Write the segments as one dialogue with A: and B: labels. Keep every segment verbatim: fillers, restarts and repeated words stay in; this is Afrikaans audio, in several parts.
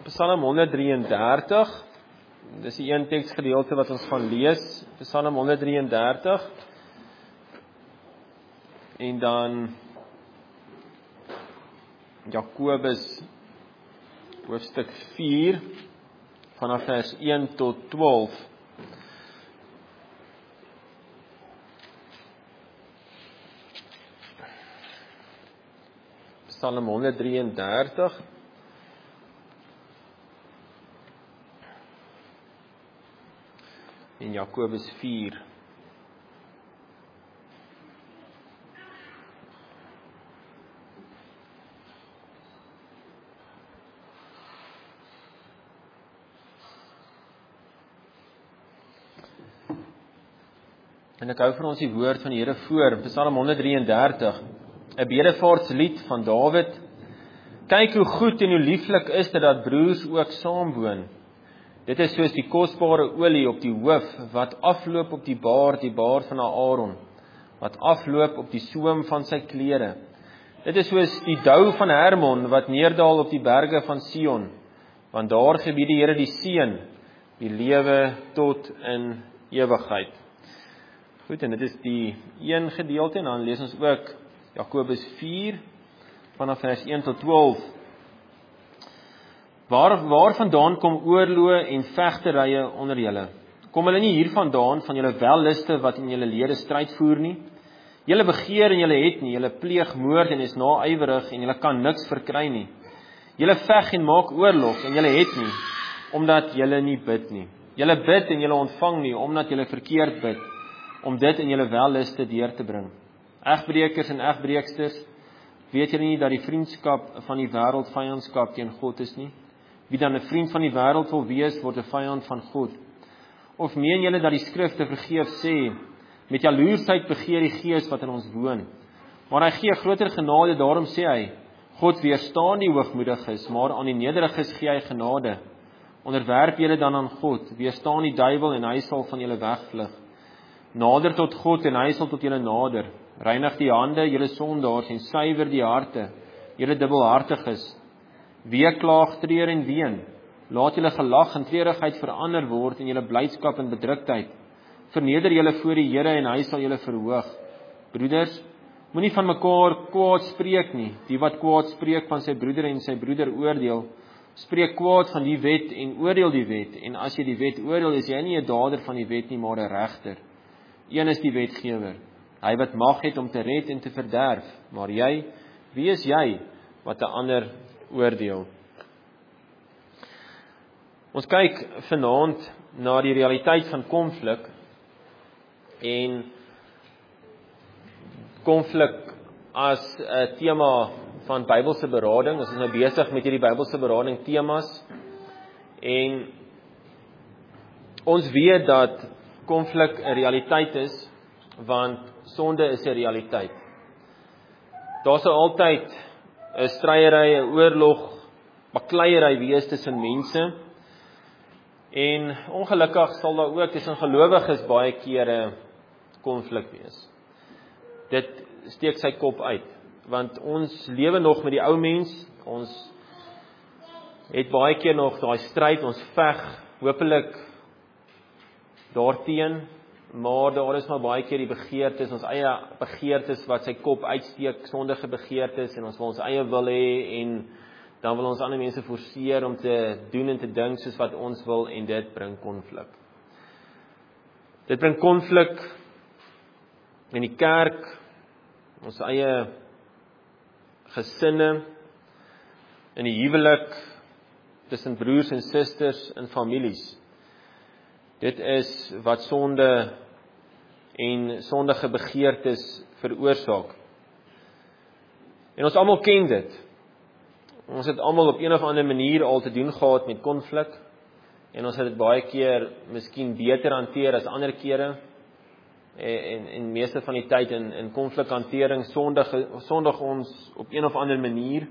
A: Psalm honderd drieëndertig, dis die een teksgedeelte wat ons gaan lees, Psalm honderd drieëndertig, en dan Jakobus hoofstuk vier, vanaf vers een tot twaalf. Psalm honderd drieëndertig, en Jakobus vier. En ek hou vir ons die woord van die Here voor, Psalm honderd drieëndertig, 'n bedevaartslied van Dawid. Kyk hoe goed en hoe lieflik is dit dat broers ook saamwoon. Dit is soos die kosbare olie op die hoof, wat afloop op die baard, die baard van Aaron, wat afloop op die soem van sy klere. Dit is soos die dou van Hermon, wat neerdaal op die berge van Sion, want daar gebied die Here die seën, die lewe tot in ewigheid. Goed, en dit is die een gedeelte, en dan lees ons ook Jakobus vier, vanaf vers een tot twaalf. Waar, waar vandaan kom oorloë en vegterye onder julle? Kom hulle nie hier vandaan van julle welliste wat in julle lede stryd voer nie? Julle begeer en julle het nie, julle pleeg moord en is naaiwerig en julle kan niks verkry nie. Julle veg en maak oorlog en julle het nie, omdat julle nie bid nie. Julle bid en julle ontvang nie, omdat julle verkeerd bid, om dit in julle welliste deur te bring. Egbreekers en egbreeksters, weet julle nie dat die vriendskap van die wêreld vyandskap teen God is nie? Wie dan 'n vriend van die wêreld wil wees, word 'n vyand van God. Of meen julle dat die skrifte vergeef sê, met jaloersheid begeer die gees wat in ons woon. Maar hy gee groter genade, daarom sê hy, God weerstaan die hoogmoediges, maar aan die nederiges gee hy genade. Onderwerp julle dan aan God, weerstaan die duiwel en hy sal van julle wegvlug. Nader tot God en hy sal tot julle nader. Reinig die hande, julle sondaars, en suiwer die harte, julle dubbelhartiges. Wie klaag, treur en ween. Laat julle gelag en treurigheid verander word in julle blydskap en bedruktheid. Verneder julle voor die Here en hy sal julle verhoog. Broeders, moenie van mekaar kwaad spreek nie. Die wat kwaad spreek van sy broeder en sy broeder oordeel, spreek kwaad van die wet en oordeel die wet. En as jy die wet oordeel, is jy nie 'n dader van die wet nie, maar 'n regter. Een is die wetgewer, hy wat mag het om te red en te verderf. Maar jy, wie is jy wat 'n ander oordeel? Ons kyk vanaand na die realiteit van konflik en konflik as 'n tema van Bybelse berading. Ons is nou besig met hierdie Bybelse berading temas en ons weet dat konflik 'n realiteit is, want sonde is 'n realiteit. Daar sal altyd 'n stryery, 'n oorlog, bakleierery wees tussen mense. En ongelukkig sal daar ook tussen gelowiges baie kere konflik wees. Dit steek sy kop uit, want ons lewe nog met die ou mens, ons het baie keer nog daai stryd, ons veg, hopelik daarteen, maar daar is maar baie keer die begeertes, ons eie begeertes wat sy kop uitsteek, sondige begeertes, en ons wil ons eie wil hê, en dan wil ons ander mense forceer om te doen en te dink soos wat ons wil, en dit bring konflik. Dit bring konflik in die kerk, ons eie gesinne, in die huwelik, tussen broers en susters, in families. Dit is wat sonde en sondige begeertes veroorsaak. En ons almal ken dit. Ons het almal op een of ander manier al te doen gehad met konflik, en ons het dit baie keer miskien beter hanteer as ander kere, en, en meeste van die tyd in, in konflikhantering sondig, sondig ons op een of ander manier.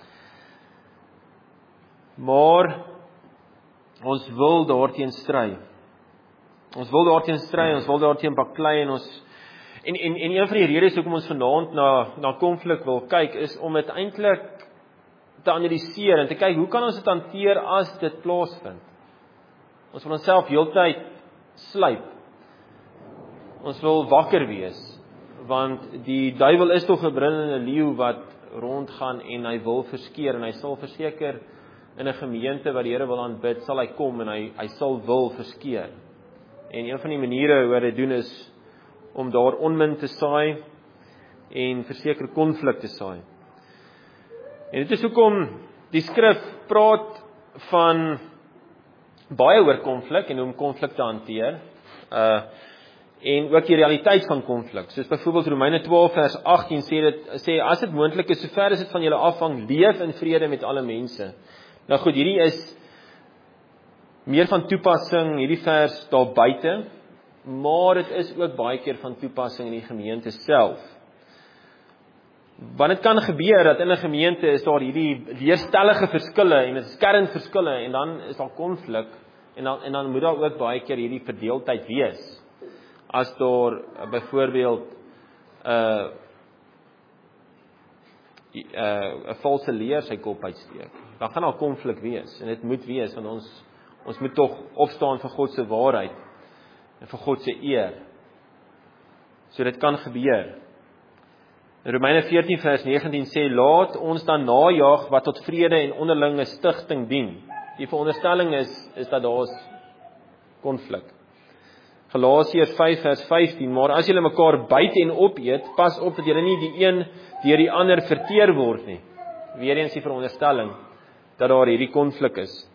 A: Maar ons wil daarteen stry. Ons wil daarteen stry, ons wil daarteen baklei, en ons en, en, en een van die redes hoekom ons vanaand na, na konflik wil kyk, is om dit eintlik te analiseer en te kyk, hoe kan ons dit hanteer as dit plaasvind? Ons wil onsself heeltyd slyp. Ons wil wakker wees, want die duiwel is tog 'n brullende leeu wat rondgaan en hy wil verskeer en hy sal verseker in 'n gemeente wat die Here wil aanbid, sal hy kom en hy hy sal wil verskeer. En een van die maniere hoe hy dit doen is om daar onmin te saai en verseker konflik te saai. En dit is hoekom die skrif praat van baie oor konflik en hoe om konflik te hanteer. Uh en ook die realiteit van konflik. Soos byvoorbeeld Romeine twaalf vers agttien sê dit sê as dit moontlik is, sover as dit van julle afhang, leef in vrede met alle mense. Nou goed, hierdie is meer van toepassing, hierdie vers daar buite, maar dit is ook baie keer van toepassing in die gemeente self. Want dit kan gebeur dat in 'n gemeente is daar hierdie weerstellige verskille en dit is kernverskille en dan is daar konflik en dan en dan moet daar ook baie keer hierdie verdeeldheid wees. As daar uh, byvoorbeeld 'n uh, 'n uh, valse leer sy kop uitsteek, dan gaan daar konflik wees en dit moet wees want ons ons moet tog opstaan vir God se waarheid en vir God se eer. So dit kan gebeur. Romeine veertien vers negentien sê, laat ons dan najaag wat tot vrede en onderlinge stigting dien. Die veronderstelling is, is dat daar is konflik. Galasiërs vyf vers vyftien, maar as julle mekaar byt en opeet, pas op dat julle nie die een deur die ander verteer word nie. Weereens die veronderstelling, dat daar hierdie konflik is.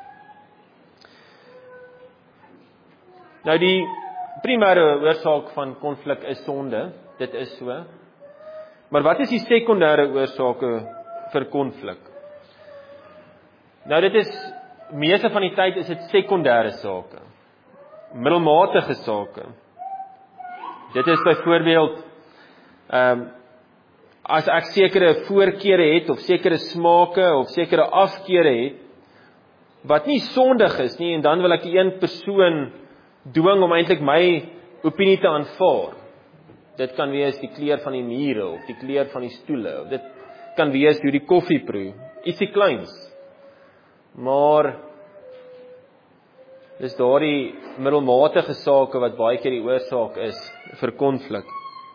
A: Nou die primêre oorsaak van konflik is sonde, dit is so. Maar wat is die sekondêre oorsake vir konflik? Nou dit is, meeste van die tyd is dit sekondêre sake, middelmatige sake. Dit is byvoorbeeld, um, as ek sekere voorkeure het, of sekere smake, of sekere afkeure het, wat nie sondig is nie, en dan wil ek die een persoon dwing om eintlik my opinie te aanvaar. Dit kan wees die kleur van die mure, of die kleur van die stoele, of dit kan wees hoe die koffie proe, ietsie kleins. Maar, dis daardie middelmatige sake wat baie keer die oorsaak is vir konflik.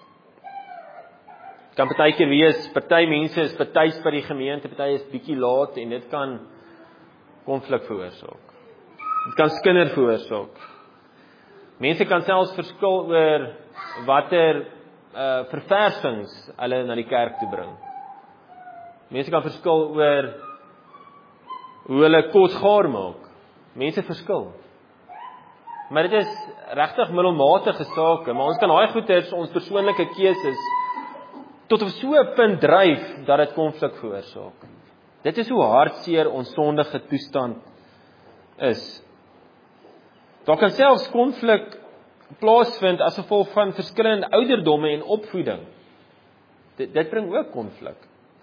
A: Kan party keer wees, party mense is partyds by die gemeente, party is bietjie laat, en dit kan konflik veroorsaak. Dit kan skinder veroorsaak. Mense kan selfs verskil oor watter uh, verversings hulle na die kerk toe bring. Mense kan verskil oor hoe hulle kos gaar maak. Mense verskil. Maar dit is regtig middelmatige sake, maar ons kan daai goeders, ons persoonlike keuses, tot op so 'n punt dryf, dat dit konflik veroorsaak. Dit is hoe hartseer ons sondige toestand is. Daar kan selfs konflik plaasvind as gevolg van verskillende ouderdomme en opvoeding. Dit, dit bring ook konflik.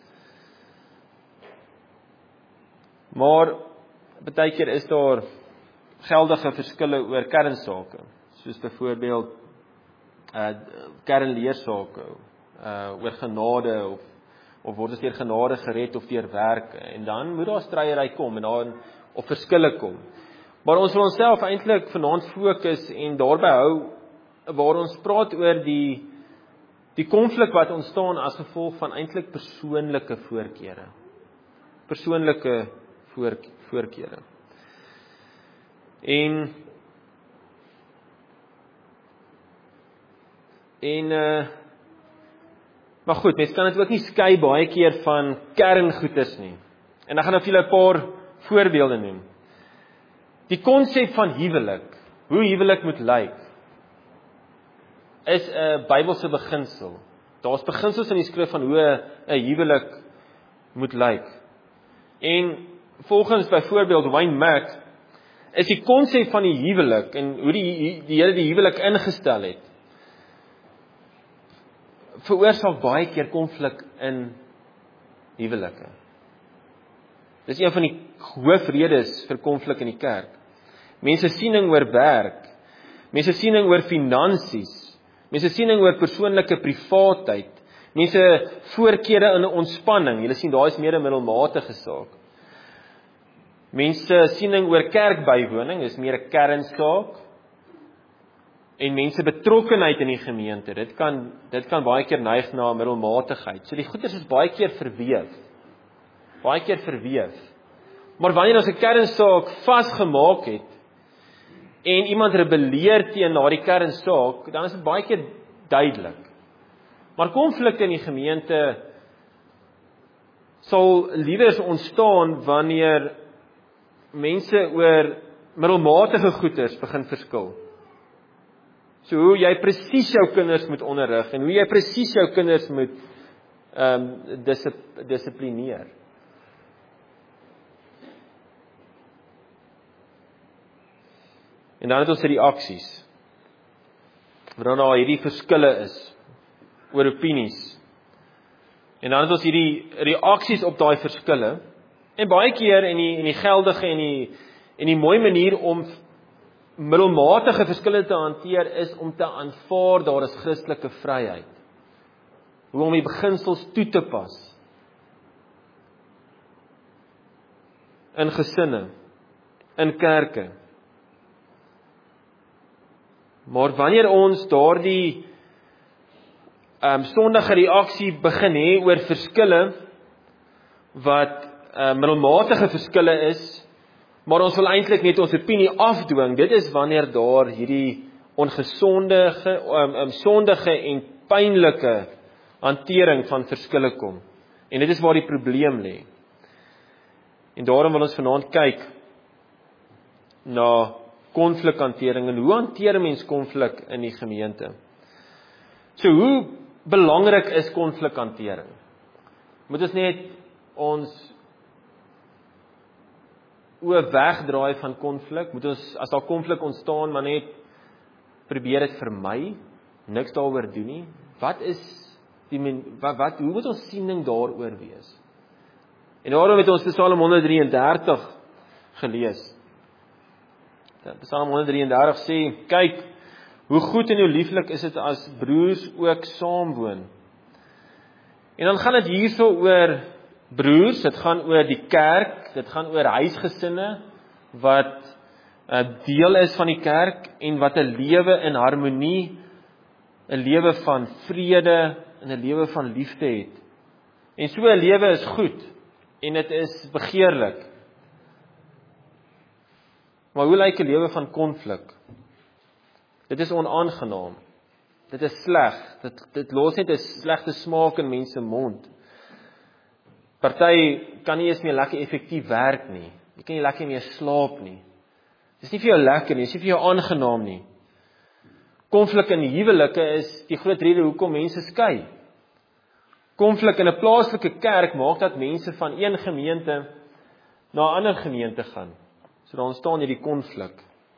A: Maar baie keer is daar geldige verskille oor kernsake, soos byvoorbeeld uh, kernleersake, uh, oor genade of of word ons deur genade gered of deur werke, en dan moet daar stryery kom en dan of verskille kom. Maar ons wil onsself eintlik vanaand fokus en daarby hou waar ons praat oor die die konflik wat ontstaan as gevolg van eintlik persoonlike voorkeure. Persoonlike voor, voorkeure. En en uh, maar goed, mens kan dit ook nie skei baie keer van kerngoeders nie. En ek gaan nou vir julle 'n paar voorbeelde noem. Die konsep van huwelik, hoe huwelik moet lyk, is 'n Bybelse beginsel. Daar's beginsels in die skrif van hoe 'n huwelik moet lyk. En volgens byvoorbeeld Wayne Mack, is die konsep van die huwelik en hoe die die Here die huwelik ingestel het, veroorsaak baie keer konflik in huwelike. Dis een van die hoofredes vir konflik in die kerk. Mense siening oor werk, mense siening oor finansies, mense siening oor persoonlike privaatheid, Mense voorkeure in ontspanning, julle sien daar is meer 'n middelmatige saak. Mense siening oor kerkbywoning is meer 'n kernsaak. En mense betrokkenheid in die gemeente, dit kan dit kan baie keer neig na middelmatigheid. So die goeders is baie keer verweef. Baie keer verweef. Maar wanneer ons 'n kernsaak vasgemaak het en iemand rebelleer teen daardie kernsaak, dan is dit baie keer duidelik. Maar konflikte in die gemeente sal liewers ontstaan wanneer mense oor middelmatige goeders begin verskil. So hoe jy presies jou kinders moet onderrig en hoe jy presies jou kinders moet ehm um, disip, dissiplineer. En dan het ons die reaksies. Wanneer daar hierdie verskille is oor opinies. En dan het ons hierdie reaksies op daai verskille. En baie keer in die in die geldige en die en die mooi manier om middelmatige verskille te hanteer is om te aanvaar daar is Christelike vryheid. Hoe om die beginsels toe te pas. In gesinne, in kerke. Maar wanneer ons daardie um, sondige reaksie begin hê oor verskille wat uh, middelmatige verskille is, maar ons wil eintlik net ons opinie afdwing, dit is wanneer daar hierdie ongesondige, um, um, sondige en pynlike hantering van verskille kom. En dit is waar die probleem lê. En daarom wil ons vanaand kyk na konflikhantering en hoe hanteer mens konflik in die gemeente. So hoe belangrik is konflikhantering? Moet ons net ons oor wegdraai van konflik, moet ons as daar konflik ontstaan maar net probeer dit vermy, niks daaroor doen nie. Wat is die wat, wat hoe moet ons siening daaroor wees? En daarom het ons Psalm honderd drie en dertig gelees. Psalm honderd drie en dertig sê, kyk hoe goed en hoe lieflik is dit as broers ook saamwoon. En dan gaan dit hierso oor broers, dit gaan oor die kerk, dit gaan oor huisgesinne wat uh, deel is van die kerk en wat 'n lewe in harmonie, 'n lewe van vrede en 'n lewe van liefde het. En so 'n lewe is goed en dit is begeerlik. Maar hoe lyk 'n lewe van konflik? Dit is onaangenaam. Dit is sleg. Dit dit los net 'n slegte smaak in mense mond. Party kan nie eens meer lekker effektief werk nie. Jy kan nie lekker meer slaap nie. Dis nie vir jou lekker nie, dis nie vir jou aangenaam nie. Konflik in huwelike is die groot rede hoekom mense skei. Konflik in 'n plaaslike kerk maak dat mense van een gemeente na 'n ander gemeente gaan. So daar ontstaan hierdie konflik.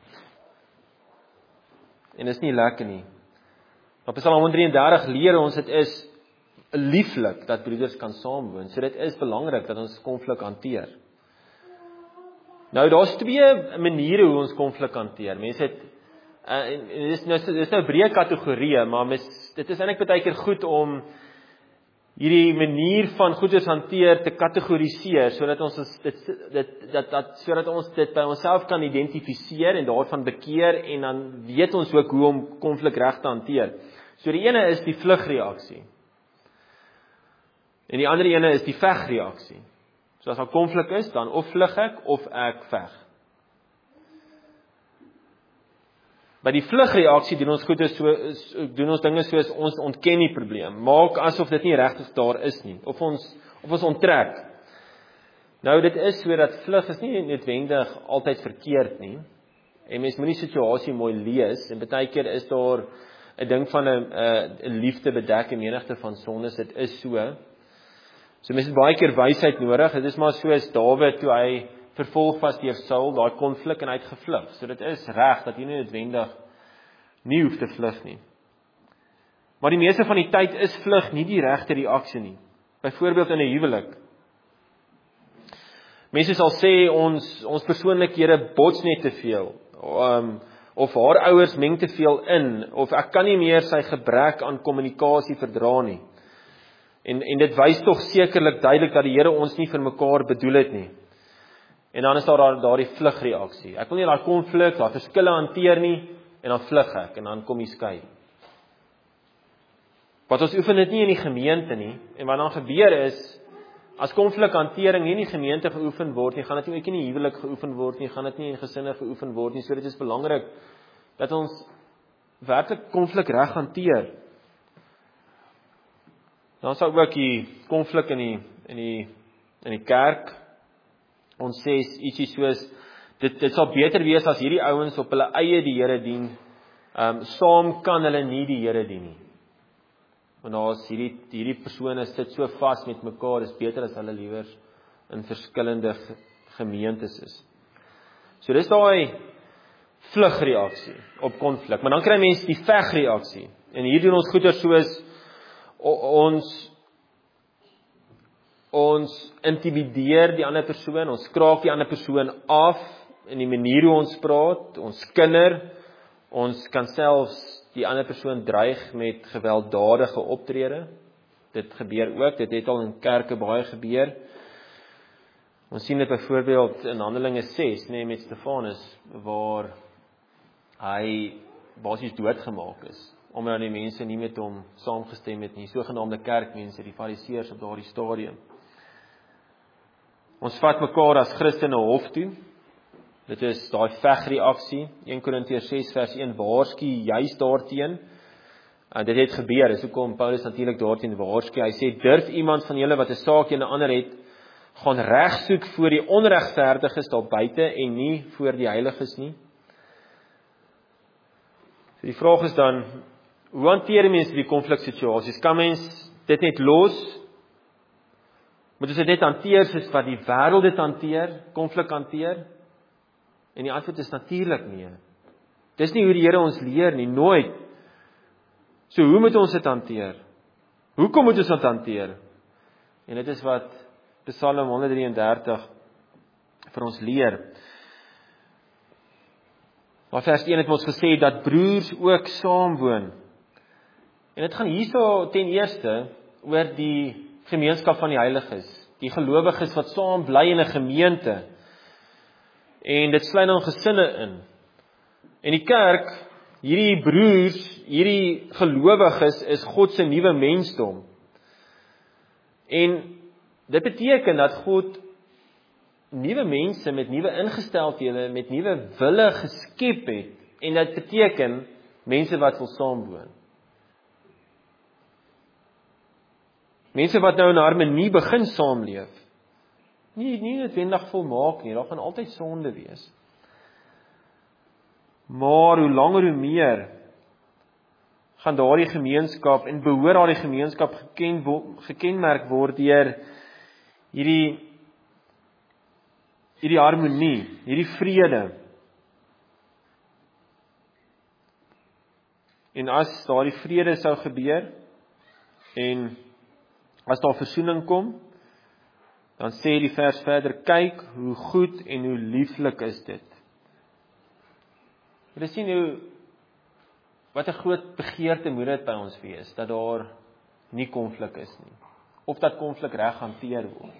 A: En dit is nie lekker nie. Op Psalm honderd drie en dertig leer ons dit is lieflik dat broeders kan saamwoon. So dit is belangrik dat ons konflik hanteer. Nou daar's twee maniere hoe ons konflik hanteer. Mense het uh, en dit is nou dis nou 'n breë kategorie, maar mis, dit is eintlik baie keer goed om hierdie manier van goeders hanteer te kategoriseer sodat ons dit dit dat dat sodat ons dit by onsself kan identifiseer en daarvan bekeer en dan weet ons ook hoe om konflik reg te hanteer. So die ene is die vlugreaksie. En die ander ene is die vegreaksie. So as daar konflik is, dan of vlug ek of ek veg. By die vlugreaksie doen ons goeie so doen ons dinge soos ons ontken die probleem, maak asof dit nie regtig daar is nie, of ons of ons onttrek. Nou dit is so dat vlug is nie noodwendig altyd verkeerd nie. En mens moet die situasie mooi lees en baie keer is daar 'n ding van 'n 'n liefde bedek en menigte van sondes, dit is so. So mens het baie keer wysheid nodig. Dit is maar soos Dawid toe hy vervolg was deur Saul, daai konflik en hy het gevlug. So dit is reg dat jy nie noodwendig nie hoef te vlug nie. Maar die meeste van die tyd is vlug nie die regte reaksie nie. Byvoorbeeld in 'n huwelik. Mense sal sê ons ons persoonlikhede bots net te veel. Um, of haar ouers meng te veel in, of ek kan nie meer sy gebrek aan kommunikasie verdra nie. En en dit wys tog sekerlik duidelik dat die Here ons nie vir mekaar bedoel het nie. En dan is daar daar daardie vlugreaksie. Ek wil nie daai konflik, daai verskille hanteer nie en dan vlug ek en dan kom die skei. Wat ons oefen dit nie in die gemeente nie en wat dan gebeur is as konflikhantering nie in die gemeente geoefen word nie, gaan dit nie ook nie in die huwelik geoefen word nie, gaan dit nie in gesinne geoefen word nie. So dit is belangrik dat ons werklik konflik reg hanteer. Dan sou ook die konflik in die in die in die kerk. Ons sê ietsie soos dit dit sal beter wees as hierdie ouens op hulle eie die Here dien. Ehm um, saam kan hulle nie die Here dien nie. Want daar's hierdie hierdie persone sit so vas met mekaar, is beter as hulle liewer in verskillende gemeentes is. So dis daai vlugreaksie op konflik. Maar dan kry mense die vegreaksie. En hier doen ons goeie soos ons ons intimideer die ander persoon, ons kraak die ander persoon af in die manier hoe ons praat, ons kinder, ons kan selfs die ander persoon dreig met gewelddadige optrede. Dit gebeur ook, dit het al in kerke baie gebeur. Ons sien dit byvoorbeeld in Handelinge ses, nee, met Stefanus, waar hy basies doodgemaak is, omdat die mense nie met hom saamgestem het nie, sogenaamde kerkmense, die fariseërs op daardie stadium. Ons vat mekaar as Christene hof toe. Dit is daai vegreaksie. Eerste Korintiërs ses vers een waarsku juis daarteen. En dit het gebeur. Dis hoekom Paulus natuurlik daarteen waarsku. Hy sê durf iemand van julle wat 'n saak teen 'n ander het, gaan reg soek voor die onregverdiges daar buite en nie voor die heiliges nie. So die vraag is dan, hoe hanteer mense die konfliksituasies? Kan mens dit net los? Moet ons dit net hanteer soos wat die wêreld dit hanteer, konflik hanteer? En die antwoord is natuurlik nee. Dis nie hoe die Here ons leer nie, nooit. So hoe moet ons dit hanteer? Hoekom moet ons dit hanteer? En dit is wat Psalm honderd drie en dertig vir ons leer. Maar vers een het ons gesê dat broers ook saamwoon. En dit gaan hierso ten eerste oor die gemeenskap van die heiliges, die gelowiges wat saam bly in 'n gemeente. En dit sluit dan gesinne in. En die kerk, hierdie broers, hierdie gelowiges is God se nuwe mensdom. En dit beteken dat God nuwe mense met nuwe ingesteldhede, met nuwe wille geskep het. En dit beteken mense wat wil saamwoon. Mense wat nou in harmonie begin saamleef. Nie nie noodwendig volmaak nie, daar gaan altyd sonde wees. Maar hoe langer hoe meer gaan daardie gemeenskap en behoort daardie gemeenskap geken gekenmerk word deur hierdie hierdie harmonie, hierdie vrede. En as daardie vrede sou gebeur en as daar versoening kom, dan sê die vers verder, kyk hoe goed en hoe lieflik is dit. Jy sien hoe, wat 'n groot begeerte moet dit by ons wees, dat daar nie konflik is nie, of dat konflik reg hanteer word.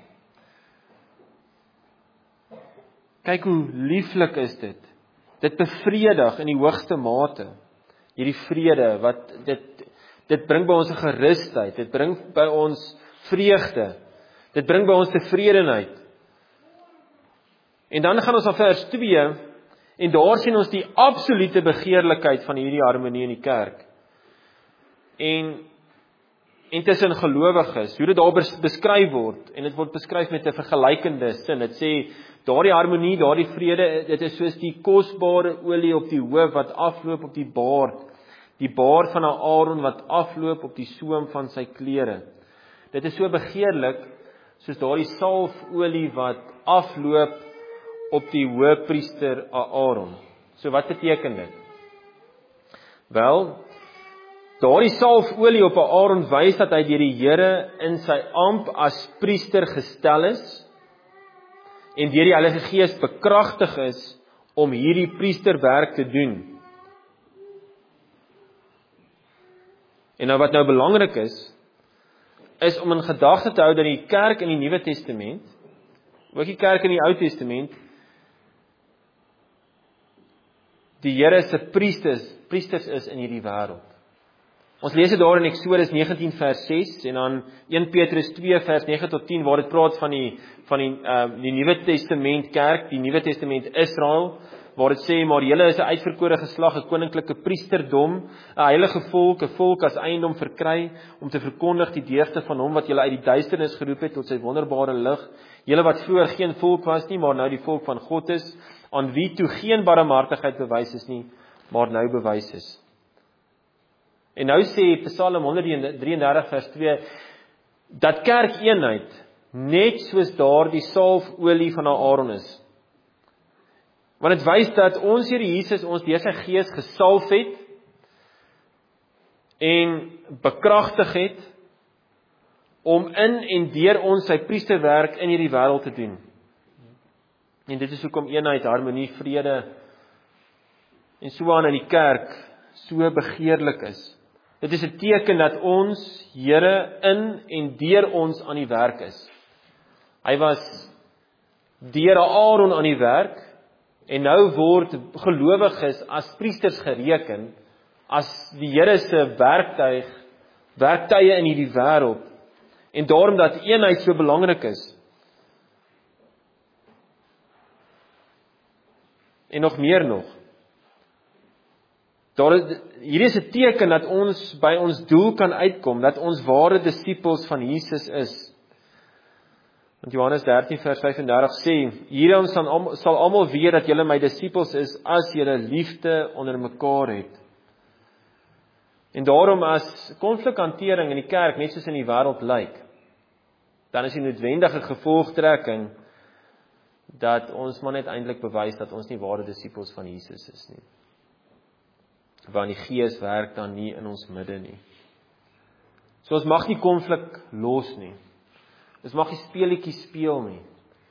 A: Kyk hoe lieflik is dit, dit bevredig in die hoogste mate, hierdie vrede, wat dit, dit bring by ons 'n gerusheid, dit bring by ons vreugde, dit bring by ons tevredenheid. En dan gaan ons na vers twee, en daar sien ons die absolute begeerlikheid van hierdie harmonie in die kerk. En, en tussen gelowiges, hoe dit daar beskryf word, en dit word beskryf met 'n vergelykende sin. Dit sê, daardie harmonie, daardie vrede, dit is soos die kosbare olie op die hoof wat afloop op die baard, die baard van Aaron wat afloop op die soem van sy klere. Dit is so begeerlik, soos daardie salfolie wat afloop op die hoëpriester Aaron. So wat beteken dit? Wel, daardie salfolie op Aaron wys dat hy deur die Here in sy amp as priester gestel is en deur die Heilige Gees bekragtig is om hierdie priesterwerk te doen. En nou wat nou belangrik is, is om in gedagte te hou dat die kerk in die Nuwe Testament, ook die kerk in die Ou Testament, die Here se priesters, priesters is in hierdie wêreld. Ons lees dit daar in Eksodus negentien vers ses en dan een Petrus twee vers nege tot tien waar dit praat van die van die uh, die Nuwe Testament kerk, die Nuwe Testament Israel, waar dit sê maar julle is 'n uitverkore geslag, 'n koninklike priesterdom, 'n heilige volk, 'n volk as eiendom verkry om te verkondig die deugde van hom wat julle uit die duisternis geroep het tot sy wonderbare lig. Julle wat vroeër geen volk was nie, maar nou die volk van God is, aan wie toe geen barmhartigheid bewys is nie, maar nou bewys is. En nou sê Psalm honderd drieëndertig vers twee, dat kerkeenheid net soos daardie salfolie van Aaron is. Want dit wys dat ons Here Jesus ons deur sy Gees gesalf het en bekragtig het om in en deur ons sy priesterwerk in hierdie wêreld te doen. En dit is hoekom eenheid, harmonie, vrede en so aan in die kerk so begeerlik is. Dit is 'n teken dat ons Here in en deur ons aan die werk is. Hy was deur Aaron aan die werk en nou word gelowiges as priesters gereken as die Here se werktuig, werktuie in hierdie wêreld. En daarom dat eenheid so belangrik is. En nog meer nog. Daar is, hier is 'n teken dat ons by ons doel kan uitkom, dat ons ware disippels van Jesus is. Want Johannes dertien vers vyf-en-dertig sê, hierom sal almal weet dat julle my disippels is, as julle liefde onder mekaar het. En daarom as konflikhantering in die kerk net soos in die wêreld lyk, dan is die noodwendige gevolgtrekking dat ons maar net eintlik bewys dat ons nie ware disippels van Jesus is nie. Want die Gees werk dan nie in ons midde nie. So ons mag nie konflik los nie. Ons mag nie speletjies speel nie.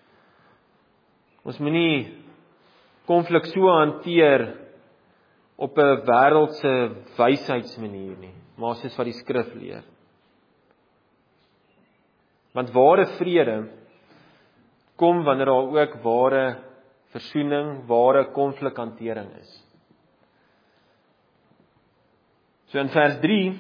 A: Ons moenie konflik so hanteer op 'n wêreldse wysheidsmanier nie, maar soos wat die skrif leer. Want ware vrede kom wanneer daar ook ware versoening, ware konflikhantering is. So in vers drie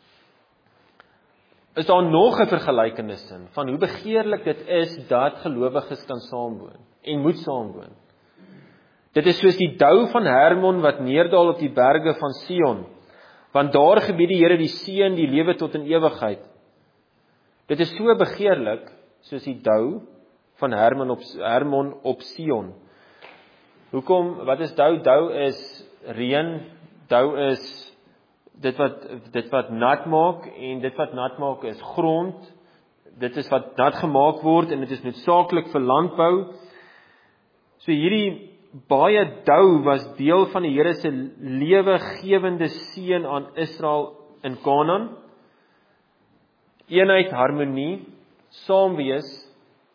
A: is daar nog 'n vergelykende sin van hoe begeerlik dit is dat gelowiges kan saamwoon en moet saamwoon. Dit is soos die dou van Hermon wat neerdal op die berge van Sion, want daar gebied die Here die seën, die lewe tot in ewigheid. Dit is so begeerlik soos die dou van Hermon op Hermon op Sion. Hoekom? Wat is dou? Dou is reën, dou is dit wat dit wat nat maak en dit wat nat maak is grond. Dit is wat nat gemaak word en dit is noodsaaklik vir landbou. So hierdie baie dou was deel van die Here se lewegewende seën aan Israel in Kanaan. Eenheid, harmonie, saamwees,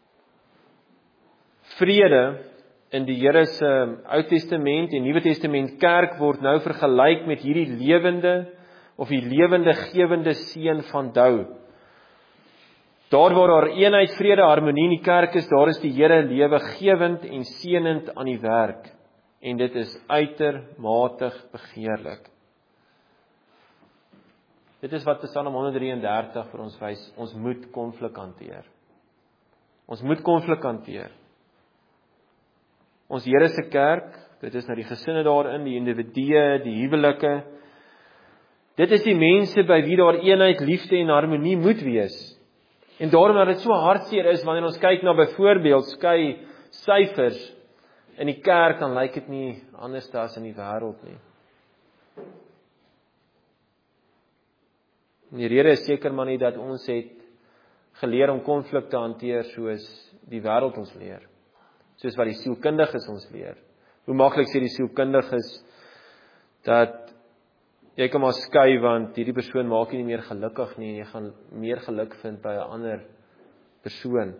A: vrede in die Here se Ou Testament en Nuwe Testament kerk word nou vergelyk met hierdie lewende of die lewende gewende seën van dou. Daar waar daar eenheid, vrede, harmonie in die kerk is, daar is die Here lewegewend en seënend aan die werk. En dit is uitermatig begeerlik. Dit is wat Psalm honderd drieëndertig vir ons wys. Ons moet konflik hanteer. Ons moet konflik hanteer. Ons Here se kerk, dit is nou die gesinne daarin, die individue, die huwelike. Dit is die mense by wie daar eenheid, liefde en harmonie moet wees. En daarom dat dit so hartseer is wanneer ons kyk na byvoorbeeld skei syfers in die kerk, dan lyk dit nie anders as in die wêreld nie. En die rede is seker maar nie dat ons het geleer om konflik te hanteer soos die wêreld ons leer. Soos wat die sielkundiges ons leer. Hoe maklik sê die sielkundiges dat jy kan maar skei want hierdie persoon maak jy nie meer gelukkig nie en jy gaan meer geluk vind by 'n ander persoon.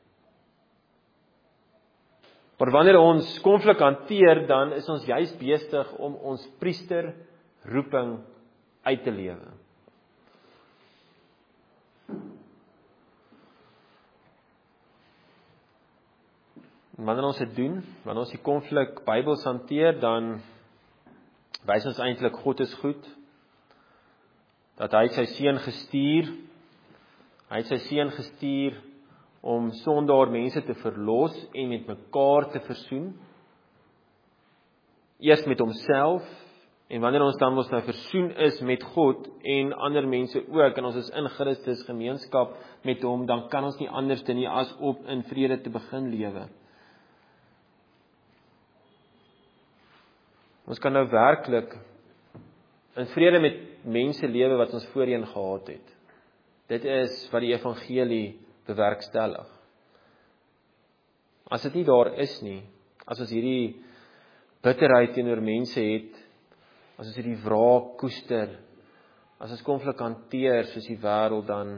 A: Maar wanneer ons konflik hanteer, dan is ons juis besig om ons priester roeping uit te lewe. En wanneer ons dit doen, wanneer ons die konflik Bybels hanteer, dan wys ons eintlik God is goed, dat hy sy seun gestuur, hy het sy seun gestuur om sondaar mense te verlos en met mekaar te versoen, eers met homself, en wanneer ons dan ons nou versoen is met God en ander mense ook, en ons is in Christus gemeenskap met hom, dan kan ons nie anders doen nie as op in vrede te begin lewe. Ons kan nou werklik in vrede met mense lewe wat ons voorheen gehad het. Dit is wat die evangelie bewerkstellig. As dit nie daar is nie, as ons hierdie bitterheid teenoor mense het, as ons hierdie wraak koester, as ons konflik hanteer soos die wêreld, dan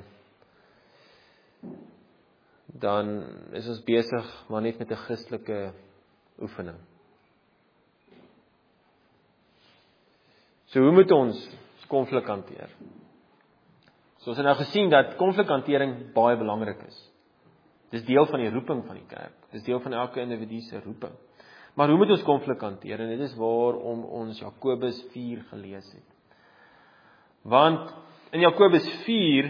A: dan is ons besig maar net met 'n Christelike oefening. So hoe moet ons konflik hanteer? So ons het nou gesien dat konflikhantering baie belangrik is. Dis deel van die roeping van die kerk. Dis deel van elke individu se roeping. Maar hoe moet ons konflik hanteer? En dit is waarom ons Jakobus vier gelees het. Want in Jakobus vier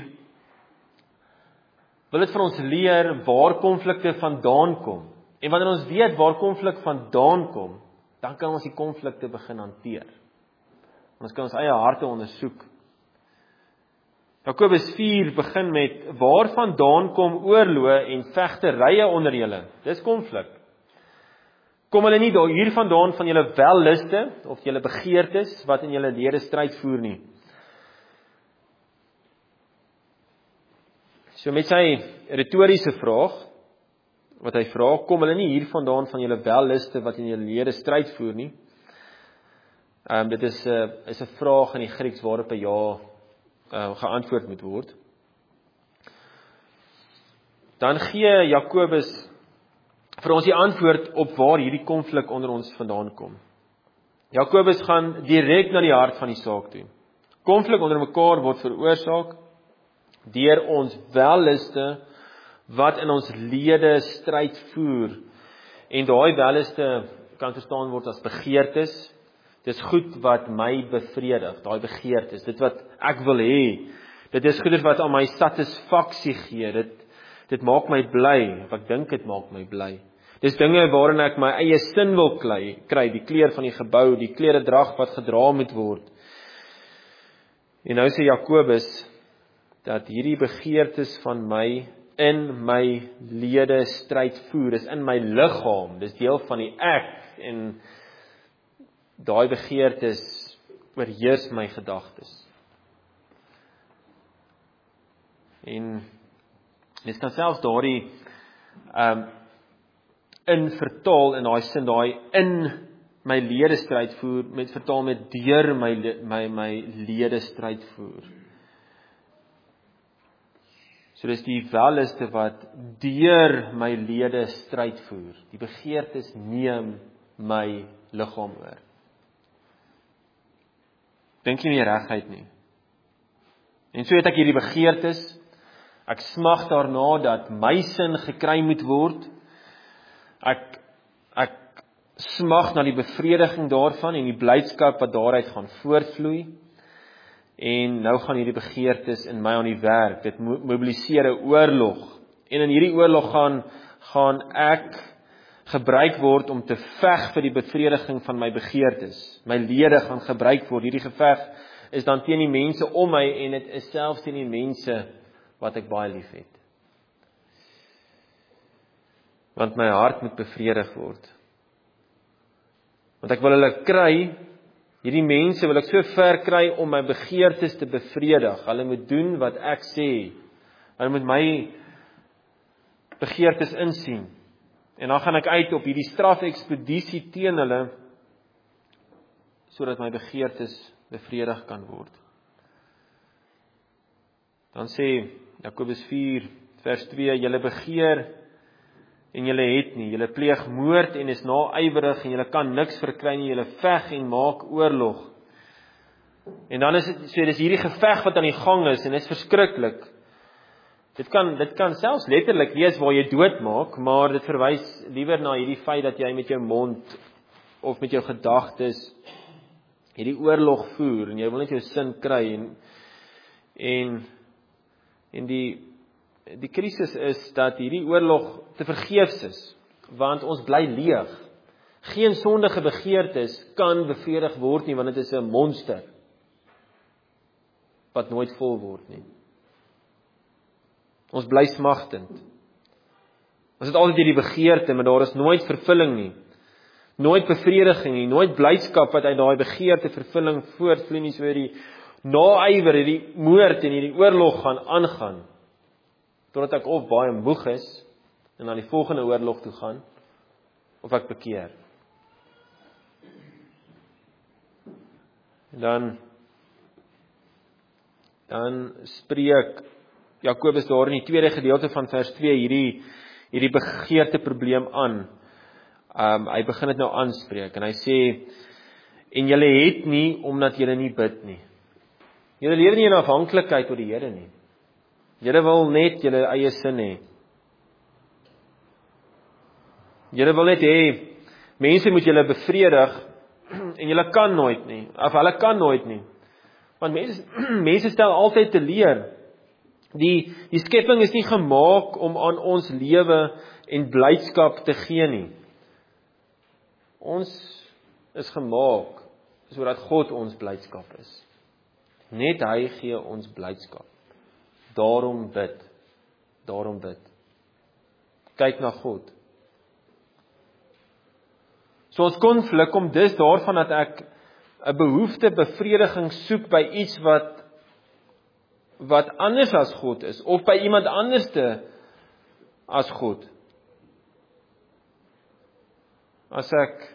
A: wil dit vir ons leer waar konflikte vandaan kom. En wanneer ons weet waar konflik vandaan kom, dan kan ons die konflikte begin hanteer. Ons kan ons eie harte ondersoek. Jakobus vier begin met, waarvandaan kom oorloë en vegterye onder julle? Dis konflik. Kom hulle nie daar hiervandaan van julle welliste of julle begeertes wat in julle lede stryd voer nie. So met sy retoriese vraag, wat hy vra, kom hulle nie hiervandaan van julle welliste wat in julle lede stryd voer nie. Um, dit is 'n uh, is 'n vraag in die Grieks waarop 'n ja uh, geantwoord moet word. Dan gee Jakobus vir ons die antwoord op waar hierdie konflik onder ons vandaan kom. Jakobus gaan direk na die hart van die saak toe. Konflik onder mekaar word veroorsaak deur ons welliste wat in ons lede stryd voer. En daai welliste kan verstaan word as begeertes. Dis goed wat my bevredig, daai begeertes, dit wat ek wil hê. Dit is goeders wat aan my satisfaksie gee. Dit dit maak my bly, of ek dink dit maak my bly. Dis dinge waarin ek my eie sin wil kry, kry die kleur van die gebou, die kleredrag wat gedra moet word. En nou sê Jakobus dat hierdie begeertes van my in my lede stryd voer, dis in my liggaam, dis deel van die ek, en daai begeertes oorheers my gedagtes. En mens kan selfs daardie um, in vertaal in daai sin, daai in my lede stryd voer, met vertaal met deur my my my lede stryd voer. So dis die welliste wat deur my lede stryd voer. Die begeertes neem my liggaam oor. Dink jy nie regheid nie. En so het ek hierdie begeertes, ek smag daarna dat my sin gekry moet word, ek, ek smag na die bevrediging daarvan en die blydskap wat daaruit gaan voortvloei, en nou gaan hierdie begeertes in my aan die werk, dit mobiliseer 'n oorlog, en in hierdie oorlog gaan, gaan ek gebruik word om te veg vir die bevrediging van my begeertes. My lede gaan gebruik word. Hierdie geveg is dan teen die mense om my, en dit is selfs teen die mense wat ek baie lief het. Want my hart moet bevredig word. Want ek wil hulle kry, hierdie mense wil ek so ver kry om my begeertes te bevredig. Hulle moet doen wat ek sê. Hulle moet my begeertes insien. En dan gaan ek uit op hierdie strafekspedisie teen hulle, sodat my begeertes bevredig kan word. Dan sê Jakobus vier vers twee, julle begeer en julle het nie, julle pleeg moord en is naaiwerig en julle kan niks verkry nie, julle veg en maak oorlog. En dan is dit, so dis hierdie geveg wat aan die gang is, en dit is verskriklik. Dit kan dit kan selfs letterlik wees waar jy doodmaak, maar dit verwys liewer na hierdie feit dat jy met jou mond of met jou gedagtes hierdie oorlog voer en jy wil net jou sin kry en en en die die krisis is dat hierdie oorlog te vergeefs is, want ons bly leeg. Geen sondige begeertes kan bevredig word nie, want dit is 'n monster wat nooit vol word nie. Ons bly smagtend. Ons het altyd hierdie begeerte, maar daar is nooit vervulling nie. Nooit bevrediging nie, nooit blydskap wat uit daai begeerte vervulling voortvloei nie, so hierdie naaiwer, hierdie moord en hierdie oorlog gaan aangaan. Totdat ek of baie moeg is en aan die volgende oorlog toe gaan, of ek bekeer. En dan dan spreek Jakobus daar in die tweede gedeelte van vers twee hierdie hierdie begeerte probleem aan. Um, hy begin dit nou aanspreek en hy sê, en julle het nie omdat julle nie bid nie. Julle leer nie in afhanklikheid tot die Here nie. Julle wil net julle eie sin hê. Julle wil net hê mense moet julle bevredig en julle kan nooit nie. Of hulle kan nooit nie. Want mense mense stel altyd te leer. Die die skepping is nie gemaak om aan ons lewe en blydskap te gee nie. Ons is gemaak sodat God ons blydskap is. Net hy gee ons blydskap. Daarom bid. Daarom bid. Kyk na God. So ons konflik kom dus daarvan dat ek 'n behoefte bevrediging soek by iets wat wat anders as God is, of by iemand anderste as God. As ek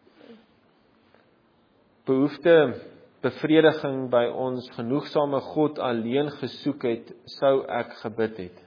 A: behoefte bevrediging by ons genoegsame God alleen gesoek het, sou ek gebid het.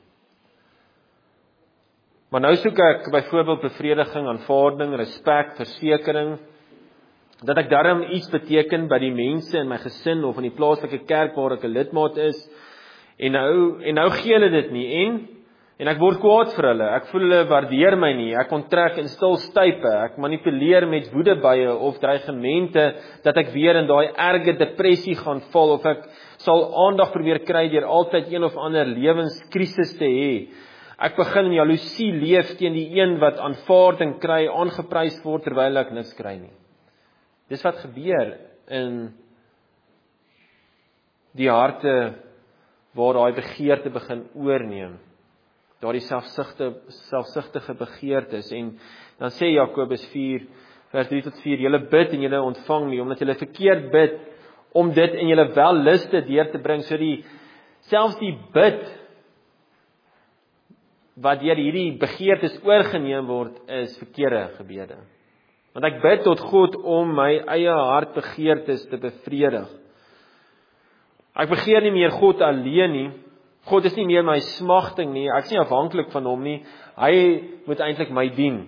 A: Maar nou soek ek byvoorbeeld bevrediging, aanvaarding, respek, versekering, dat ek darm iets beteken by die mense in my gesin of in die plaaslike kerk waar ek 'n lidmaat is, en nou en nou gee hulle dit nie, en en ek word kwaad vir hulle, ek voel hulle waardeer my nie, ek onttrek in stil stype, ek manipuleer met woedebuie of dreigemente, dat ek weer in daai erge depressie gaan val, of ek sal aandag probeer kry deur altyd een of ander lewenskrisis te hê. Ek begin in jaloesie leef teen die een wat aanvaarding kry, aangeprys word terwyl ek niks kry nie. Dis wat gebeur in die harte waar daai begeerte begin oorneem. Daardie selfsugtige selfsugtige begeertes, en dan sê Jakobus vier vers drie tot vier, julle bid en julle ontvang nie, omdat julle verkeerd bid, om dit in julle welliste deur te bring, so die selfs die bid wat deur hierdie begeertes oorgeneem word, is verkeerde gebede. Want ek bid tot God om my eie hartbegeertes te bevredig. Ek begeer nie meer God alleen nie. God is nie meer my smagting nie. Ek is nie afhanklik van hom nie. Hy moet eintlik my dien.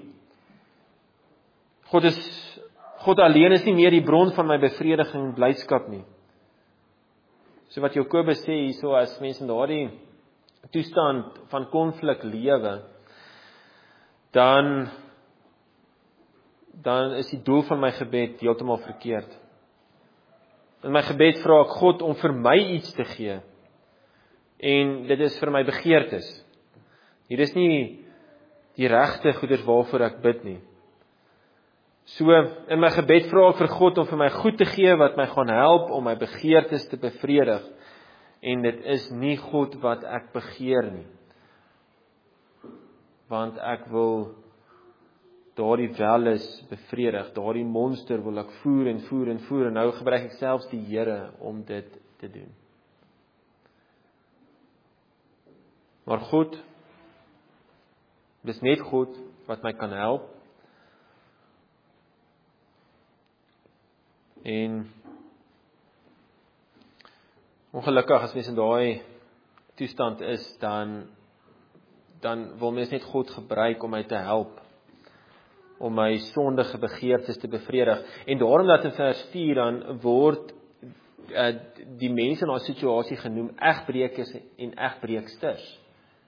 A: God is God alleen is nie meer die bron van my bevrediging en blydskap nie. So wat Jakobus sê hierso, as mense in daardie toestand van konflik lewe, dan dan is die doel van my gebed heeltemal verkeerd. In my gebed vra ek God om vir my iets te gee, en dit is vir my begeertes. Hier is nie die regte goeders waarvoor ek bid nie. So, in my gebed vra ek vir God om vir my goed te gee, wat my gaan help om my begeertes te bevredig, en dit is nie God wat ek begeer nie. Want ek wil daardie welis bevredig, daardie monster wil ek voer en voer en voer, en nou gebruik ek selfs die Here om dit te doen. Maar God, dis net God wat my kan help, en ongelukkig as mens in daai toestand is, dan dan wil mens net God gebruik om my te help, om my sondige begeertes te bevredig. En daarom dat in vers vier dan word uh, die mense in daai situasie genoem egbreekers en egbreeksters.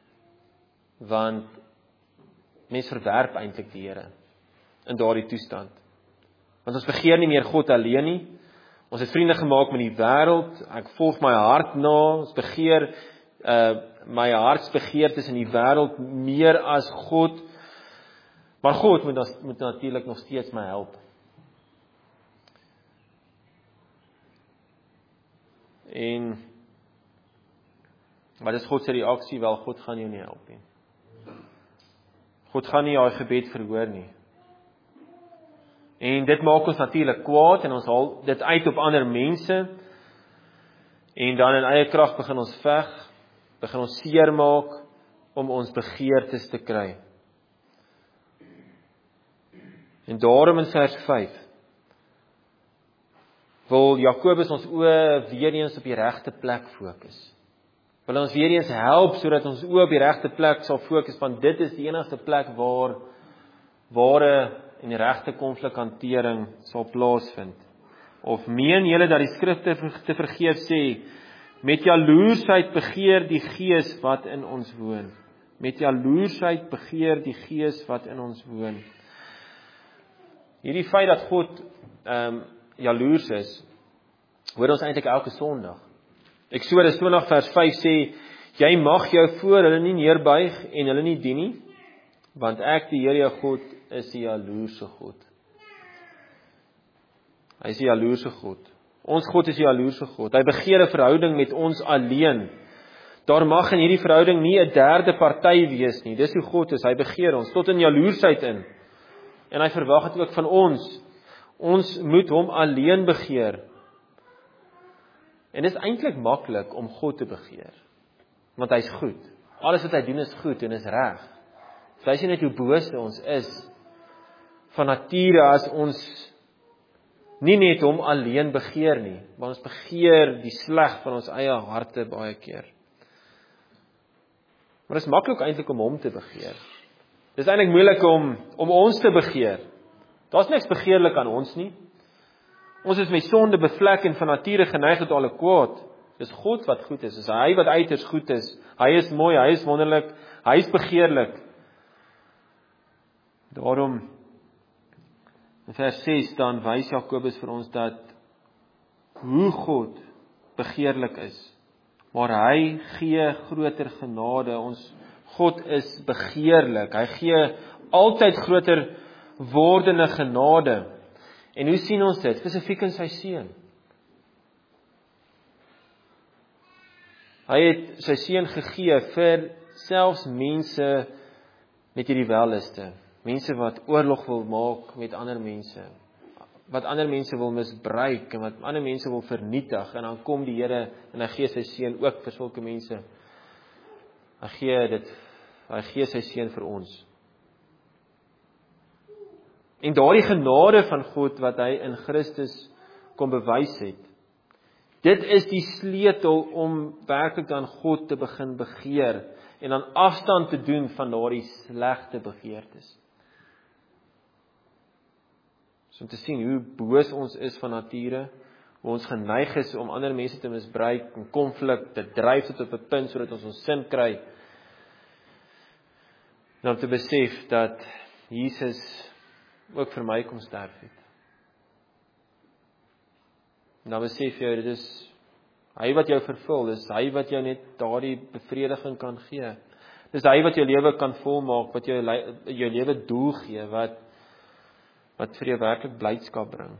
A: want mens verwerp eintlik die Here in daardie toestand. Want ons begeer nie meer God alleen nie. Ons het vriende gemaak met die wêreld. Ek volg my hart na. Ons begeer uh my hartsbegeertes in die wêreld meer as God. Maar God moet, moet natuurlik nog steeds my help. En wat is God se reaksie? Wel, God gaan jou nie help nie. God gaan nie jou gebed verhoor nie. En dit maak ons natuurlik kwaad en ons haal dit uit op ander mense. En dan in eie krag begin ons veg, begin ons seermaak om ons begeertes te kry. En daarom in vers vyf wil Jakobus ons oë weer eens op die regte plek fokus. Wil ons weer eens help sodat ons oë op die regte plek sal fokus, want dit is die enigste plek waar ware en die regte konflikhantering sal plaasvind. Of meen julle dat die skrifte te vergeef sê, met jaloersheid begeer die gees wat in ons woon. Met jaloersheid begeer die gees wat in ons woon. Hierdie feit dat God um, jaloers is, hoor ons eintlik elke Sondag. Eksodus twintig vers vyf sê, jy mag jou voor hulle nie neerbuig en hulle nie dien nie, want ek die Here jou God is die jaloerse God. Hy is die jaloerse God. Ons God is die jaloerse God. Hy begeer 'n verhouding met ons alleen. Daar mag in hierdie verhouding nie 'n derde party wees nie. Dis hoe God is. Hy begeer ons tot in jaloersheid in. En hy verwag dit ook van ons. Ons moet hom alleen begeer. En dit is eintlik maklik om God te begeer. Want hy's goed. Alles wat hy doen is goed en is reg. Wys jy net hoe boos ons is van nature as ons nie net hom alleen begeer nie, maar ons begeer die sleg van ons eie harte baie keer. Maar dit is maklik eintlik om hom te begeer. Dit is eintlik moeilik om om ons te begeer. Daar's niks begeerlik aan ons nie. Ons is met sonde bevlek en van nature geneig tot alle kwaad. Dis God wat goed is. Dis hy wat uiters goed is. Hy is mooi, hy is wonderlik, hy is begeerlik. Daarom in vers ses dan wys Jakobus vir ons dat hoe God begeerlik is. Maar hy gee groter genade. Ons God is begeerlik. Hy gee altyd groter wordende genade. En hoe sien ons dit? Spesifiek in sy seun. Hy het sy seun gegee vir selfs mense met hierdie welliste. Mense wat oorlog wil maak met ander mense. Wat ander mense wil misbruik en wat ander mense wil vernietig. En dan kom die Here en hy gee sy seun ook vir sulke mense. Hy gee dit, hy gee sy seun vir ons. En daardie genade van God wat hy in Christus kom bewys het, dit is die sleutel om werklik aan God te begin begeer en aan afstand te doen van daardie slegte begeertes. So om te sien hoe boos ons is van nature, hoe ons geneig is om ander mense te misbruik, en konflik te dryf tot op 'n punt sodat ons ons sin kry. En om te besef dat Jesus ook vir my kom sterf het. En dan besef jy, dit is hy wat jou vervul, dis hy wat jou net daardie bevrediging kan gee. Dis hy wat jou lewe kan volmaak, wat jou, jou lewe doel gee, wat wat vir jou werklik blydskap bring.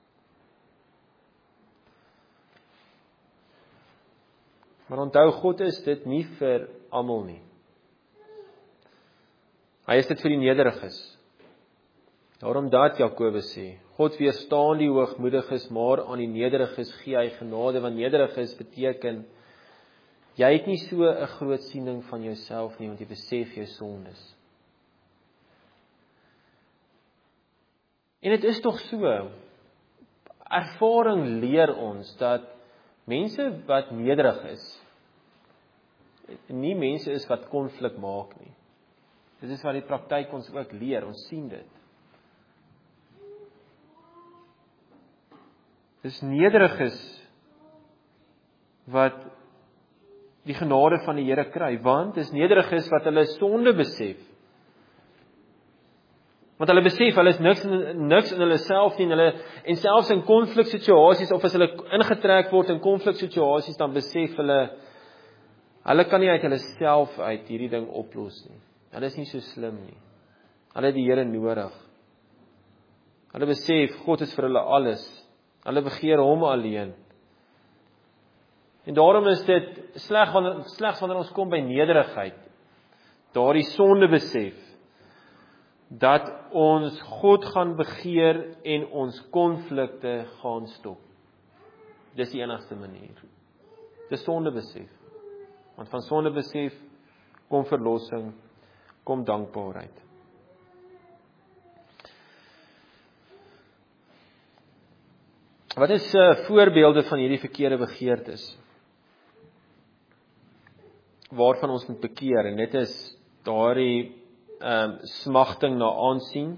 A: Maar onthou, God is dit nie vir almal nie. Hy is dit vir die nederiges. Daarom dat Jakobus sê, God weerstaan die hoogmoediges, maar aan die nederiges gee hy genade, want nederiges beteken, jy het nie so 'n groot siening van jouself nie, want jy besef jou sondes. En dit is tog so, ervaring leer ons, dat mense wat nederig is, nie mense is wat konflik maak nie. Dit is wat die praktyk ons ook leer, ons sien dit. Dis nederiges wat die genade van die Here kry, want dis nederiges wat hulle sonde besef. Want hulle besef, hulle is niks in, niks in hulle self nie, en, hulle, en selfs in konfliksituasies, of as hulle ingetrek word in konfliksituasies, dan besef hulle, hulle kan nie uit hulle self uit hierdie ding oplos nie. Hulle is nie so slim nie. Hulle het die Here nodig. Hulle besef, God is vir hulle alles. Hulle begeer hom alleen. En daarom is dit sleg wanneer, slegs wanneer ons kom by nederigheid, daardie sonde besef, dat ons God gaan begeer en ons konflikte gaan stop. Dis die enigste manier. Dis sonde besef. Want van sonde besef kom verlossing, kom dankbaarheid. Wat is uh, voorbeelde van hierdie verkeerde begeertes? Waarvan ons moet bekeer, en dit is daardie um, smagting na aansien,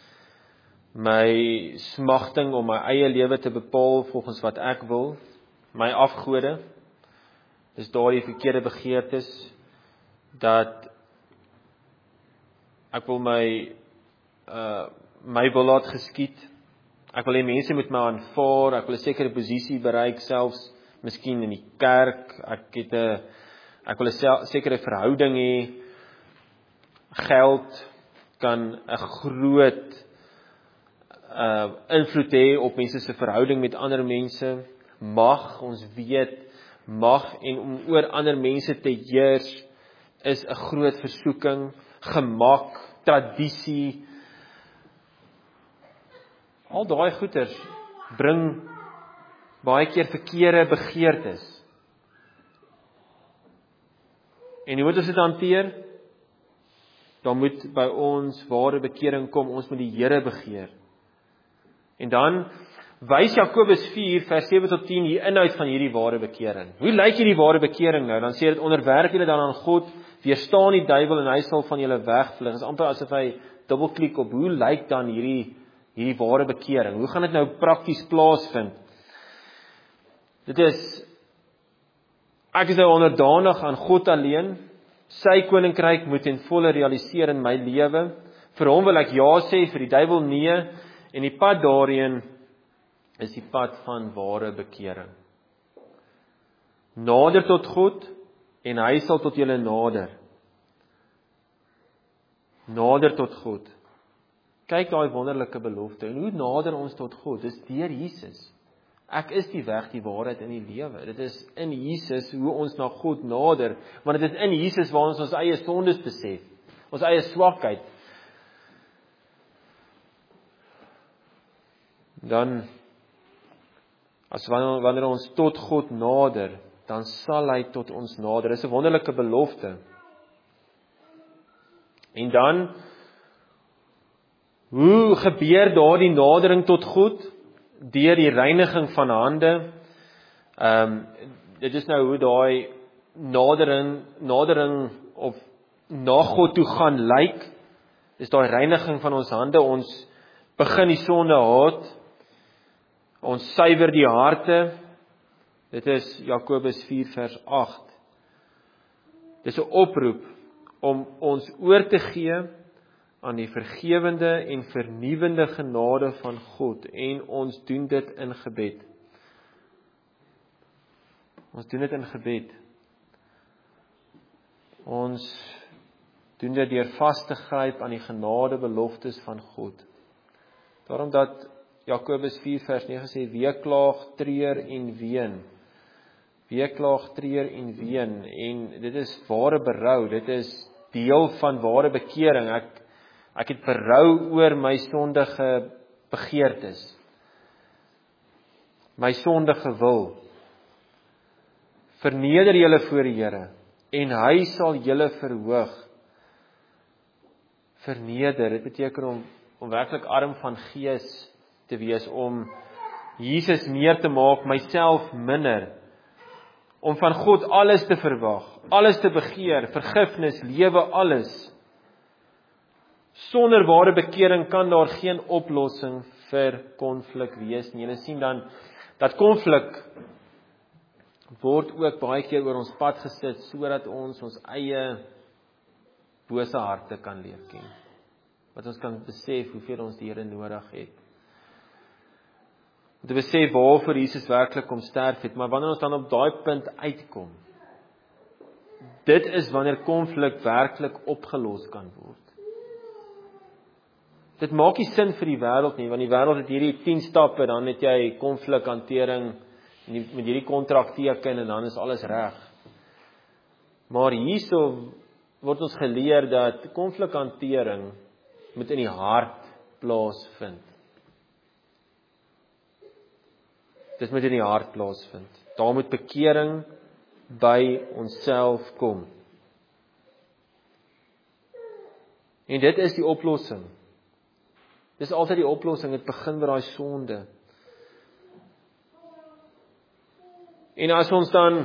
A: my smagting om my eie lewe te bepaal volgens wat ek wil, my afgode, is daardie verkeerde begeertes, dat ek wil my, uh, my wil laat geskied, ek wil hê mense moet my aanvaar, ek wil 'n sekere posisie bereik, selfs miskien in die kerk, ek het 'n ek wil 'n sekere verhouding hê, geld kan 'n groot uh, invloed hê op mense se verhouding met ander mense, mag, ons weet, mag en om oor ander mense te heers, is 'n groot versoeking, gemak, tradisie, al daai goeters bring baie keer verkeerde begeertes. En hoe moet ons dit hanteer? Dan moet by ons ware bekering kom, ons moet die Here begeer. En dan wys Jakobus vier vers sewe tot tien die inhoud van hierdie ware bekering. Hoe lyk hierdie ware bekering nou? Dan sê dit, onderwerp julle dan aan God, weerstaan die duiwel en hy sal van julle wegvlug. Dit is amper asof hy dubbelklik op hoe lyk dan hierdie hierdie ware bekering? Hoe gaan dit nou prakties plaasvind? Dit is, ek is nou onderdanig aan God alleen, sy koninkryk moet ten volle realiseer in my lewe, vir hom wil ek ja sê, vir die duiwel nee, en die pad daarheen is die pad van ware bekering. Nader tot God, en hy sal tot julle nader. Nader tot God. Kyk daai wonderlike belofte, en hoe nader ons tot God, dis deur Jesus. Ek is die weg, die waarheid in die lewe. Dit is in Jesus hoe ons na God nader, want dit is in Jesus waar ons ons eie sondes besef, ons eie swakheid. Dan, as wanneer, wanneer ons tot God nader, dan sal hy tot ons nader. Dit is 'n wonderlike belofte. En dan, hoe gebeur daardie nadering tot God? Deur die reiniging van hande. Um, dit is nou hoe daai nadering, nadering of na God toe gaan lyk. Dis daai reiniging van ons hande. Ons begin die sonde haat. Ons suiwer die harte. Dit is Jakobus vier vers agt. Dis 'n oproep om ons oor te gee aan die vergewende en vernuwende genade van God, en ons doen dit in gebed. Ons doen dit in gebed. Ons doen dit deur vas te gryp aan die genade beloftes van God. Daarom dat Jakobus vier vers nege sê, weeklaag, treur en ween. Weeklaag, treur en ween, en dit is ware berou, dit is deel van ware bekering. Ek Ek het berou oor my sondige begeertes, my sondige wil. Verneder julle voor die Here, en hy sal julle verhoog. Verneder, dit beteken om, om werklik arm van gees te wees, om Jesus meer te maak, myself minder, om van God alles te verwag, alles te begeer, vergifnis, lewe, alles. Sonder ware bekering kan daar geen oplossing vir konflik wees nie. Julle sien dan dat konflik word ook baie keer oor ons pad gesit, sodat ons ons eie bose harte kan leer ken. Wat ons kan besef hoeveel ons die Here nodig het. Om te besef waarvoor Jesus werklik kom sterf het, maar wanneer ons dan op daai punt uitkom, dit is wanneer konflik werklik opgelos kan word. Dit maak nie sin vir die wêreld nie, want die wêreld het hierdie tien stappe, dan het jy konflikhantering, en die, met hierdie kontrak teken, en dan is alles reg. Maar hierso word ons geleer dat konflikhantering moet in die hart plaasvind. Dit moet in die hart plaasvind. Daar moet bekering by onsself kom. En dit is die oplossing. Dis altyd die oplossing, dit begin by daai sonde. En as ons dan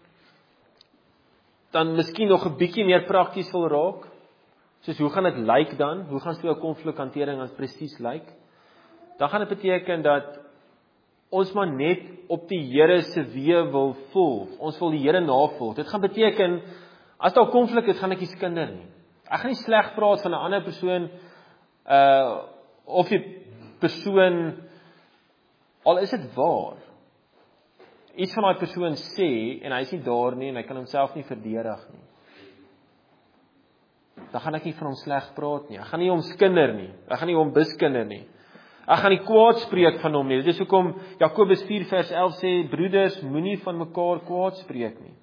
A: dan miskien nog 'n bietjie meer prakties wil raak, soos hoe gaan dit lyk dan? Hoe gaan so 'n konflikhantering as presies lyk? Dan gaan dit beteken dat ons maar net op die Here se weë wil volg. Ons wil die Here navolg. Dit gaan beteken, as daar konflik is, gaan ek nie skinder nie. Ek gaan nie sleg praat van 'n ander persoon, uh, of die persoon, al is dit waar, iets van daai persoon sê, en hy is nie daar nie, en hy kan homself nie verdedig nie. Dan gaan ek nie van hom sleg praat nie. Ek gaan nie hom skinder nie. Ek gaan nie hom beskinder nie. Ek gaan nie kwaad spreek van hom nie. Dit is hoekom Jakobus vier vers elf sê, broeders, moenie van mekaar kwaad spreek nie.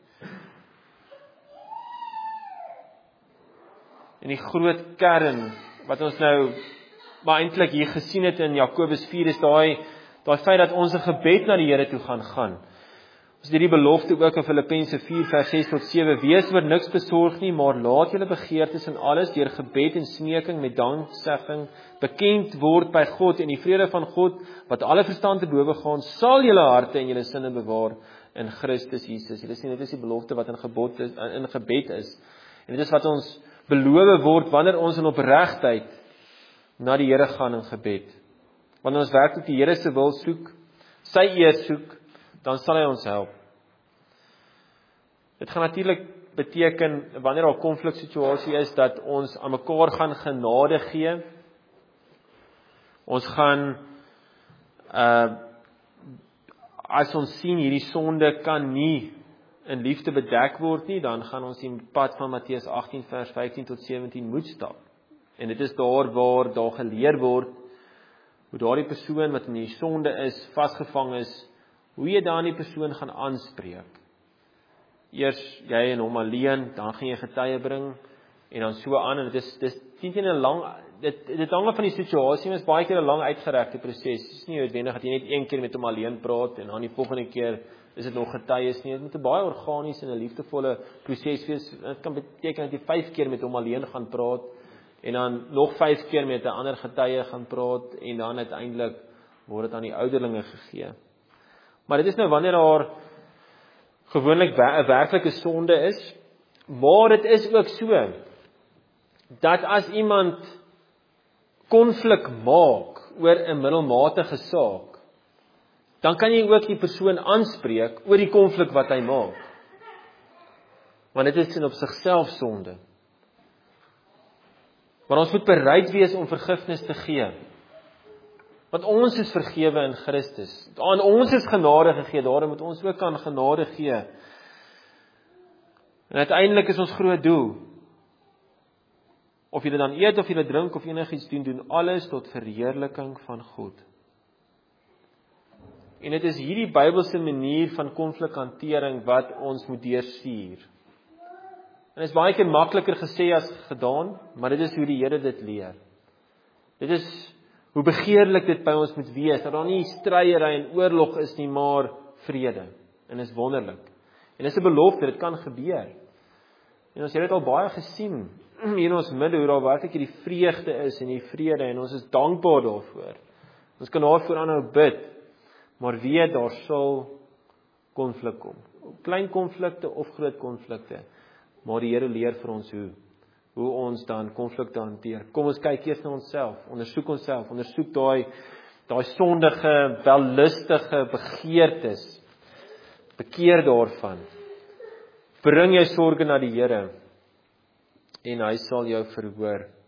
A: En die groot kern, wat ons nou maar eintlik hier gesien het in Jakobus vier, is daai, daai feit dat ons 'n gebed na die Here toe gaan gaan. Ons het hierdie belofte ook in Filippense vier vers ses tot sewe, wees oor niks besorg nie, maar laat julle begeertes in alles deur gebed en smeking met danksegging bekend word by God, en die vrede van God, wat alle verstand te bowe gaan, sal julle harte en julle sinne bewaar in Christus Jesus. Julle sien, dit is die belofte wat in gebod is, in gebed is. En dit is wat ons beloof word wanneer ons in opregtheid na die Here gaan in gebed. Wanneer ons werklik die Here se wil soek, sy eer soek, dan sal hy ons help. Dit gaan natuurlik beteken, wanneer daar 'n konfliksituasie is, dat ons aan mekaar gaan genade gee. Ons gaan, uh, as ons sien hierdie sonde kan nie in liefde bedek word nie, dan gaan ons die pad van Matteus agttien vers vyftien tot sewentien moet stap. En dit is daar waar daar geleer word, hoe daardie persoon wat in die sonde is, vasgevang is, hoe jy dan die persoon gaan aanspreek. Eers jy en hom alleen, dan gaan jy getuie bring, en dan so aan, en dit is, dit is nie 'n lang, dit, dit hang af van die situasie, maar is baie keer 'n lang uitgerekte proses. Dit is nie noodwendig dat jy net een keer met hom alleen praat, en dan die volgende keer is dit nog getuies nie. Dit moet 'n baie organiese en 'n liefdevolle proses wees. Dit kan beteken dat jy vyf keer met hom alleen gaan praat, en dan nog vyf keer met 'n ander getuie gaan praat, en dan uiteindelik word dit aan die ouderlinge gegee. Maar dit is nou wanneer daar gewoonlik 'n werklike sonde is, maar dit is ook so, dat as iemand konflik maak oor 'n middelmatige saak, dan kan jy ook die persoon aanspreek oor die konflik wat hy maak. Want dit is in op sigself sonde. Maar ons moet bereid wees om vergifnis te gee. Want ons is vergewe in Christus. Aan ons is genade gegee, daarom moet ons ook aan genade gee. En uiteindelik is ons groot doel, of jy dan eet, of jy drink, of enigiets doen, doen alles tot verheerliking van God. En dit is hierdie Bybelse manier van konflikhantering wat ons moet deurstuur. En dit is baie keer makliker gesê as gedaan, maar dit is hoe die Here dit leer. Dit is hoe begeerlik dit by ons moet wees, dat daar nie stryery en oorlog is nie, maar vrede. En dit is wonderlik. En dit is 'n belofte, dit kan gebeur. En ons het dit al baie gesien, hier in ons midde, hoe daar werklik die vreugde is en die vrede, en ons is dankbaar daarvoor. Ons kan daarvoor aanhou bid, maar weet, daar sal konflik kom. Klein konflikte of groot konflikte, maar die Here leer vir ons hoe, hoe ons dan konflikte hanteer. Kom ons kyk eers na onsself, ondersoek onsself, ondersoek daai, daai sondige, wellustige begeertes Bekeer daarvan. Bring jou sorge na die Here en hy sal jou verhoor.